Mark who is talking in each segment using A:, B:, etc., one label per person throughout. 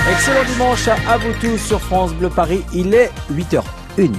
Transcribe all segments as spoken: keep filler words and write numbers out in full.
A: Excellent dimanche à vous tous sur France Bleu Paris, il est huit heures une.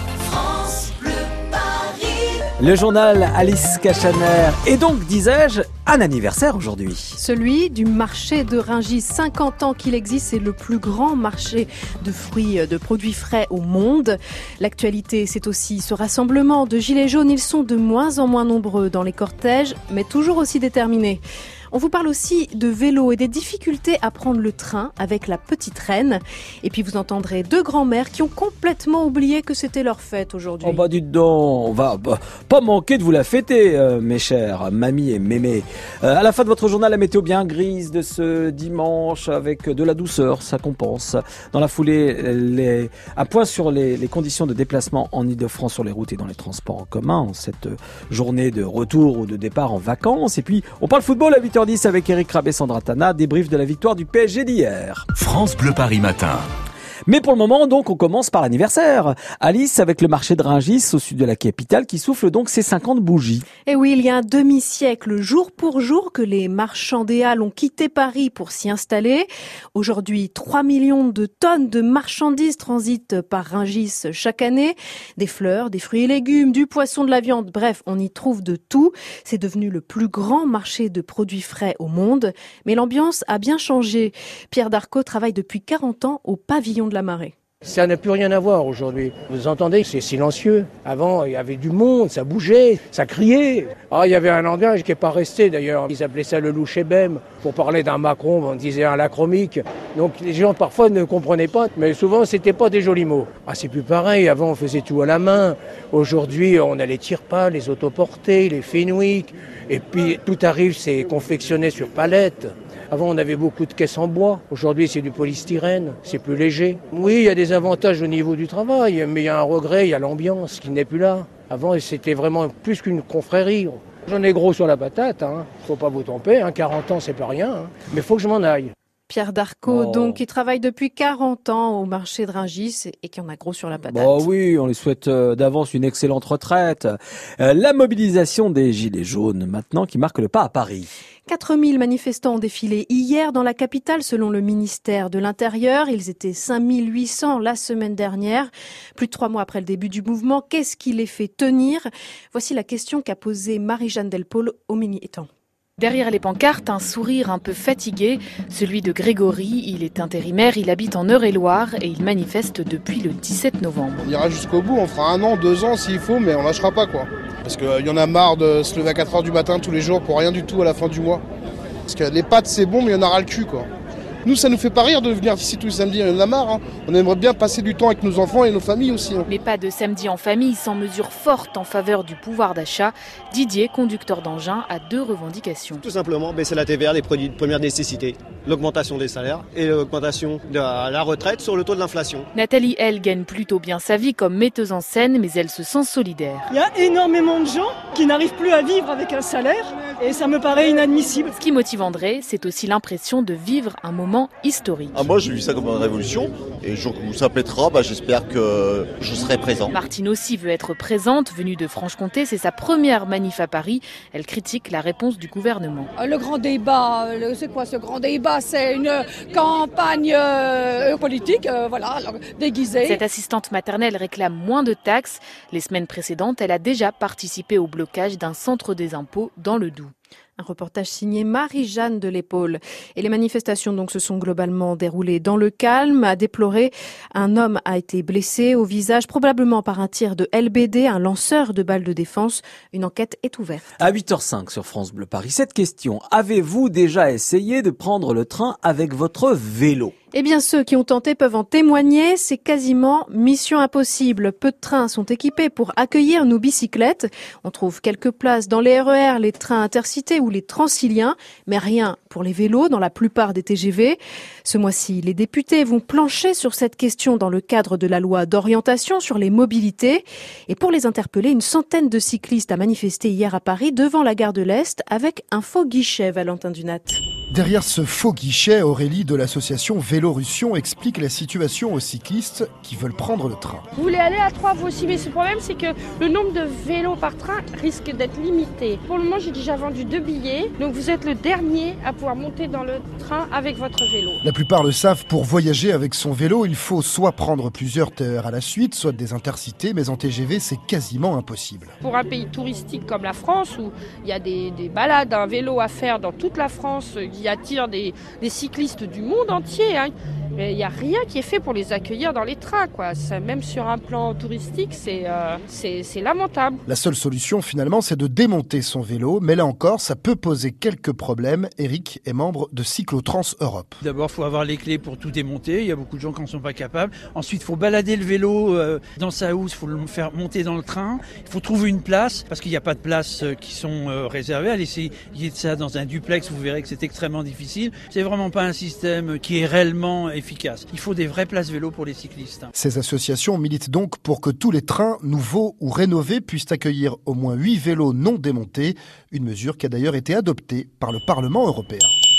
B: France Bleu Paris.
A: Le journal Alice Cachaner. Et donc, disais-je, un anniversaire aujourd'hui.
C: Celui du marché de Rungis. cinquante ans qu'il existe, c'est le plus grand marché de fruits, de produits frais au monde. L'actualité, c'est aussi ce rassemblement de gilets jaunes. Ils sont de moins en moins nombreux dans les cortèges, mais toujours aussi déterminés. On vous parle aussi de vélo et des difficultés à prendre le train avec la petite reine. Et puis vous entendrez deux grands-mères qui ont complètement oublié que c'était leur fête aujourd'hui.
A: Oh bah dites donc, on va bah, pas manquer de vous la fêter, euh, mes chers mamie et mémé. Euh, à la fin de votre journal, la météo bien grise de ce dimanche avec de la douceur, ça compense. Dans la foulée, les, un point sur les, les conditions de déplacement en Ile-de-France sur les routes et dans les transports en commun en cette journée de retour ou de départ en vacances. Et puis, on parle football à huit heures dix avec Eric Rabé, Sandra Tana, débrief de la victoire du P S G d'hier.
D: France Bleu Paris matin.
A: Mais pour le moment, donc, on commence par l'anniversaire. Alice, avec le marché de Rungis, au sud de la capitale, qui souffle donc ses cinquante bougies.
C: Et oui, il y a un demi-siècle, jour pour jour, que les marchands des Halles ont quitté Paris pour s'y installer. Aujourd'hui, trois millions de tonnes de marchandises transitent par Rungis chaque année. Des fleurs, des fruits et légumes, du poisson, de la viande, bref, on y trouve de tout. C'est devenu le plus grand marché de produits frais au monde. Mais l'ambiance a bien changé. Pierre Darcot travaille depuis quarante ans au pavillon de la Marée.
E: Ça n'a plus rien à voir aujourd'hui. Vous entendez, c'est silencieux. Avant, il y avait du monde, ça bougeait, ça criait. Ah, il y avait un langage qui n'est pas resté d'ailleurs. Ils appelaient ça le louchébem. Pour parler d'un Macron, on disait un lacromique. Donc les gens parfois ne comprenaient pas, mais souvent c'était pas des jolis mots. Ah, c'est plus pareil. Avant, on faisait tout à la main. Aujourd'hui, on a les tire-pas, les autoportés, les Fenwick. Et puis tout arrive, c'est confectionné sur palette. Avant, on avait beaucoup de caisses en bois. Aujourd'hui, c'est du polystyrène. C'est plus léger. Oui, il y a des avantages au niveau du travail, mais il y a un regret, il y a l'ambiance qui n'est plus là. Avant, c'était vraiment plus qu'une confrérie. J'en ai gros sur la patate, hein. Faut pas vous tromper, hein. quarante ans, c'est pas rien, hein. Mais faut que je m'en aille.
C: Pierre Darcot,
A: Oh.
C: donc, qui travaille depuis quarante ans au marché de Rungis et qui en a gros sur la patate.
A: Bon oui, on les souhaite euh, d'avance une excellente retraite. Euh, la mobilisation des gilets jaunes maintenant qui marque le pas à Paris.
C: quatre mille manifestants ont défilé hier dans la capitale selon le ministère de l'Intérieur. Ils étaient cinq mille huit cents la semaine dernière. Plus de trois mois après le début du mouvement, qu'est-ce qui les fait tenir? Voici la question qu'a posée Marie-Jeanne Delpaul aux militants.
F: Derrière les pancartes, un sourire un peu fatigué, celui de Grégory. Il est intérimaire, il habite en Eure-et-Loire et il manifeste depuis le dix-sept novembre.
G: On ira jusqu'au bout, on fera un an, deux ans s'il faut, mais on lâchera pas quoi. Parce qu'il y en a marre de se lever à quatre heures du matin tous les jours pour rien du tout à la fin du mois. Parce que les pâtes c'est bon, mais il y en a ras le cul quoi. Nous, ça nous fait pas rire de venir ici tous les samedis, il y en a marre. Hein. On aimerait bien passer du temps avec nos enfants et nos familles aussi. Hein.
F: Mais pas de samedi en famille sans mesure forte en faveur du pouvoir d'achat. Didier, conducteur d'engin, a deux revendications.
H: Tout simplement baisser la T V A, les produits de première nécessité, l'augmentation des salaires et l'augmentation de la retraite sur le taux de l'inflation.
F: Nathalie, elle, gagne plutôt bien sa vie comme metteuse en scène, mais elle se sent solidaire.
I: Il y a énormément de gens qui n'arrivent plus à vivre avec un salaire et ça me paraît inadmissible.
F: Ce qui motive André, c'est aussi l'impression de vivre un moment historique.
J: Ah, moi, j'ai vu ça comme une révolution et le jour où ça pètera, bah, j'espère que je serai présent.
F: Martine aussi veut être présente, venue de Franche-Comté. C'est sa première manif à Paris. Elle critique la réponse du gouvernement.
K: Le grand débat, c'est quoi ce grand débat? C'est une campagne euh, politique, euh, voilà, déguisée.
F: Cette assistante maternelle réclame moins de taxes. Les semaines précédentes, elle a déjà participé au blocage d'un centre des impôts dans le Doubs.
C: Un reportage signé Marie-Jeanne Delpaul. Et les manifestations donc se sont globalement déroulées dans le calme. À déplorer, un homme a été blessé au visage, probablement par un tir de L B D, un lanceur de balles de défense. Une enquête est ouverte.
A: À huit heures cinq sur France Bleu Paris, cette question. Avez-vous déjà essayé de prendre le train avec votre vélo ?
C: Eh bien, ceux qui ont tenté peuvent en témoigner. C'est quasiment mission impossible. Peu de trains sont équipés pour accueillir nos bicyclettes. On trouve quelques places dans les R E R, les trains intercités ou les transiliens, mais rien pour les vélos dans la plupart des T G V. Ce mois-ci, les députés vont plancher sur cette question dans le cadre de la loi d'orientation sur les mobilités. Et pour les interpeller, une centaine de cyclistes a manifesté hier à Paris devant la gare de l'Est avec un faux guichet, Valentin Dunat.
D: Derrière ce faux guichet, Aurélie de l'association Vélorussion explique la situation aux cyclistes qui veulent prendre le train.
L: Vous voulez aller à Troyes vous aussi, mais ce problème c'est que le nombre de vélos par train risque d'être limité. Pour le moment j'ai déjà vendu deux billets, donc vous êtes le dernier à pouvoir monter dans le train avec votre vélo.
D: La plupart le savent, pour voyager avec son vélo, il faut soit prendre plusieurs T E R à la suite, soit des intercités, mais en T G V c'est quasiment impossible.
L: Pour un pays touristique comme la France, où il y a des, des balades à vélo à faire dans toute la France, qui attire des, des cyclistes du monde entier, hein. Il n'y a rien qui est fait pour les accueillir dans les trains, quoi. Ça, même sur un plan touristique, c'est, euh, c'est, c'est lamentable.
D: La seule solution finalement, c'est de démonter son vélo, mais là encore, ça peut poser quelques problèmes. Eric est membre de Cyclotrans Europe.
M: D'abord, il faut avoir les clés pour tout démonter. Il y a beaucoup de gens qui n'en sont pas capables. Ensuite, il faut balader le vélo euh, dans sa housse, il faut le faire monter dans le train. Il faut trouver une place, parce qu'il n'y a pas de places euh, qui sont euh, réservées. Allez essayer de ça dans un duplex, vous verrez que c'est extrêmement difficile. C'est vraiment pas un système qui est réellement efficace. Il faut des vraies places vélo pour les cyclistes.
D: Ces associations militent donc pour que tous les trains, nouveaux ou rénovés, puissent accueillir au moins huit vélos non démontés, une mesure qui a d'ailleurs été adoptée par le Parlement européen.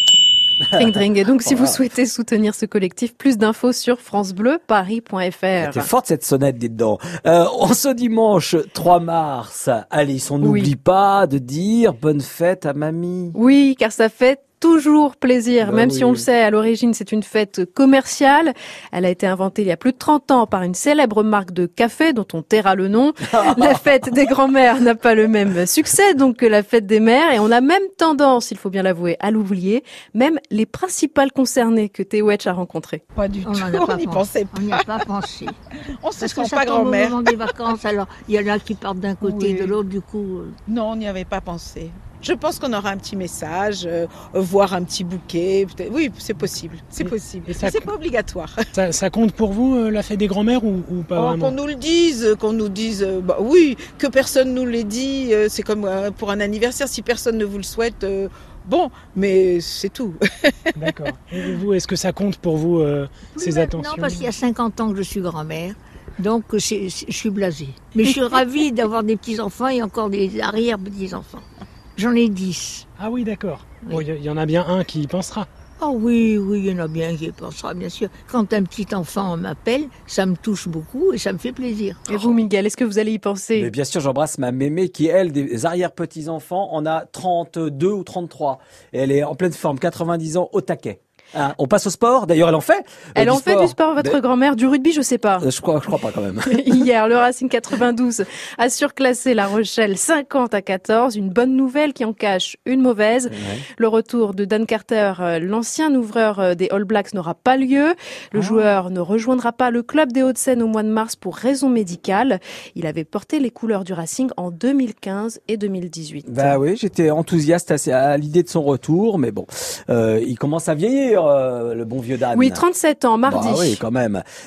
C: Dring dring. Et donc, si vous souhaitez soutenir ce collectif, plus d'infos sur francebleu paris point f r.
A: C'était forte cette sonnette, dites donc. Euh, en ce dimanche trois mars, Alice, on n'oublie oui. pas de dire bonne fête à mamie.
C: Oui, car ça fait toujours plaisir, bah même oui. si on le sait, à l'origine c'est une fête commerciale. Elle a été inventée il y a plus de trente ans par une célèbre marque de café dont on taira le nom. La fête des grands-mères n'a pas le même succès donc que la fête des mères, et on a même tendance, il faut bien l'avouer, à l'oublier, même les principales concernées que Théo Etch a rencontrées.
N: Pas du tout, on n'y pensait pas. On n'y a pas pensé. On se sent pas grand-mère. Au moment des vacances, alors il y en a qui partent d'un côté, oui. de l'autre, du coup. Euh...
O: Non, on n'y avait pas pensé. Je pense qu'on aura un petit message, euh, voir un petit bouquet. Peut-être. Oui, c'est possible. C'est et, possible. Et ça, c'est pas obligatoire.
P: Ça, ça compte pour vous, euh, la fête des grands-mères, ou, ou pas
O: oh,
P: vraiment?
O: Qu'on nous le dise, qu'on nous dise, euh, bah, oui, que personne nous l'ait dit. Euh, c'est comme euh, pour un anniversaire, si personne ne vous le souhaite, euh, bon, mais c'est tout.
P: D'accord. Et vous, est-ce que ça compte pour vous, euh,
N: oui,
P: ces attentions?
N: Non, parce qu'il y a cinquante ans que je suis grand-mère. Donc, c'est, c'est, je suis blasée. Mais je suis ravie d'avoir des petits-enfants et encore des arrière-petits-enfants. J'en ai dix.
P: Ah oui, d'accord. Il
N: Oui.
P: bon, y, y en a bien un qui y pensera.
N: Ah oh oui, oui, il y en a bien qui y pensera, bien sûr. Quand un petit enfant m'appelle, ça me touche beaucoup et ça me fait plaisir.
C: Et vous, Miguel, est-ce que vous allez y penser?
A: Mais bien sûr, j'embrasse ma mémé qui, elle, des arrière-petits-enfants, en a trente-deux ou trente-trois. Et elle est en pleine forme, quatre-vingt-dix ans, au taquet. Hein, on passe au sport. D'ailleurs, elle en fait.
C: Elle
A: euh,
C: en fait
A: sport.
C: du sport, votre Mais... grand-mère, du rugby, je sais pas.
A: Euh, je crois, je crois pas quand même.
C: Hier, le Racing quatre-vingt-douze a surclassé La Rochelle cinquante à quatorze. Une bonne nouvelle qui en cache une mauvaise. Ouais. Le retour de Dan Carter, l'ancien ouvreur des All Blacks, n'aura pas lieu. Le ah. joueur ne rejoindra pas le club des Hauts-de-Seine au mois de mars pour raison médicale. Il avait porté les couleurs du Racing en deux mille quinze et deux mille dix-huit.
A: Bah oui, j'étais enthousiaste à, à l'idée de son retour, mais bon, euh, il commence à vieillir. Euh, le bon vieux Dan.
C: Oui, trente-sept ans, mardi.
A: Bah oui, quand même.